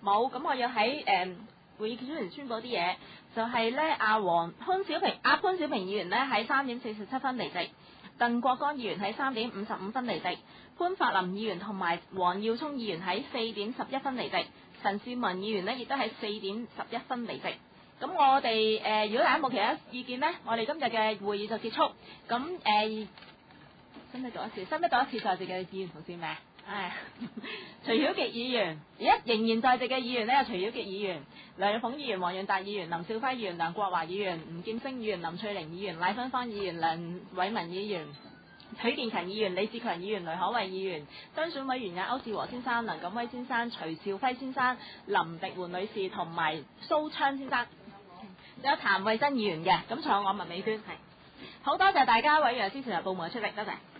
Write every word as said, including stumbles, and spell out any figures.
冇，咁我要喺誒、呃、會議主席宣佈啲嘢，就係咧阿黃潘小平阿潘小平議員咧喺三點四十七分離席，鄧國江議員喺三點五十五分離席，潘柏林議員同埋黃耀聰議員喺四點十一分離席，陳少文議員呢亦都喺四點十一分離席。咁我哋誒、呃，如果大家冇其他意見呢，我哋今日嘅會議就結束。咁誒，使唔使讀一次？使唔使讀一次在席嘅議員同事名？唉，徐曉傑議員，而家仍然在席嘅議員呢，有徐曉傑議員、梁玉鳳議員、黃潤達議員、林少輝議員、梁國華議員、吳劍星議員、林翠玲議員、賴芬芳議員、梁偉文議員、許建勤議員、李志強議員、雷可慧議員、當選委員有歐志和先生、梁錦威先生、徐兆輝先生、林迪媛女士同埋蘇昌先生，有譚慧珍議員嘅，咁仲有我麥美娟，係好多謝大家委員支持同部門嘅出力，多謝。